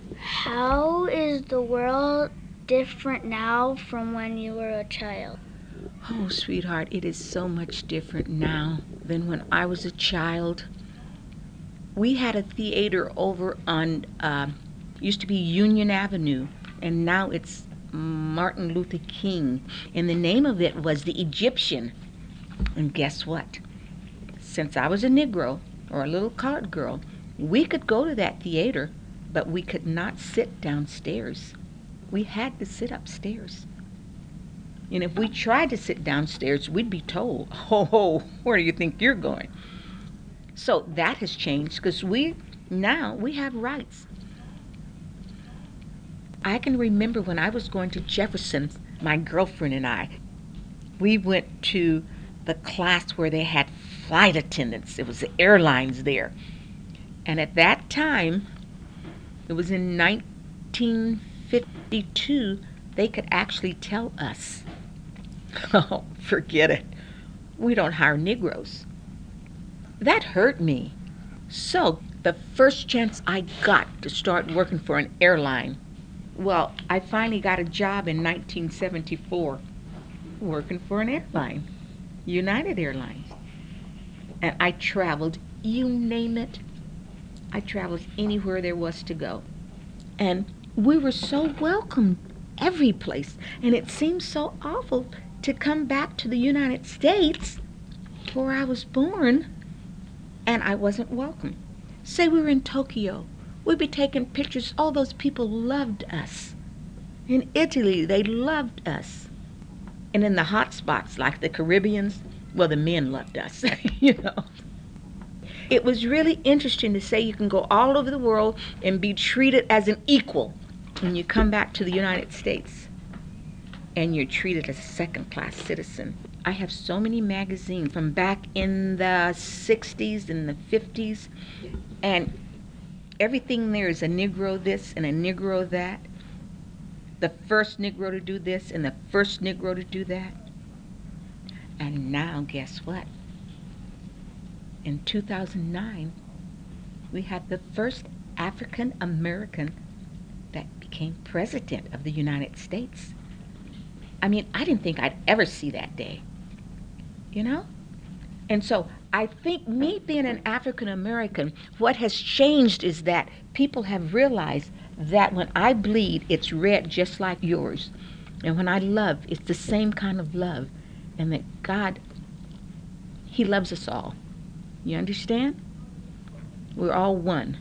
How is the world different now from when you were a child? Oh, sweetheart, it is so much different now than when I was a child. We had a theater over on, used to be Union Avenue, and now it's Martin Luther King. And the name of it was The Egyptian. And guess what? Since I was a Negro or a little colored girl, we could go to that theater, but we could not sit downstairs. We had to sit upstairs. And if we tried to sit downstairs, we'd be told, "Oh, where do you think you're going?" So that has changed because we have rights. I can remember when I was going to Jefferson, my girlfriend and I, we went to the class where they had flight attendants. It was the airlines there. And at that time, it was in 1952, they could actually tell us, "Oh, forget it. We don't hire Negroes." That hurt me. So, the first chance I got to start working for an airline, well, I finally got a job in 1974 working for an airline, United Airlines. And I traveled, you name it, I traveled anywhere there was to go. And we were so welcomed every place. And it seemed so awful to come back to the United States where I was born and I wasn't welcome. Say we were in Tokyo. We'd be taking pictures. All those people loved us. In Italy, they loved us. And in the hot spots like the Caribbeans, well, the men loved us, you know. It was really interesting to say you can go all over the world and be treated as an equal when you come back to the United States and you're treated as a second class citizen. I have so many magazines from back in the 60s and the 50s, and everything there is a Negro this and a Negro that. The first Negro to do this and the first Negro to do that. And now, guess what? In 2009, we had the first African American that became president of the United States. I mean, I didn't think I'd ever see that day, you know? And so I think me being an African American, what has changed is that people have realized that when I bleed, it's red just like yours. And when I love, it's the same kind of love. And that God, He loves us all. You understand? We're all one.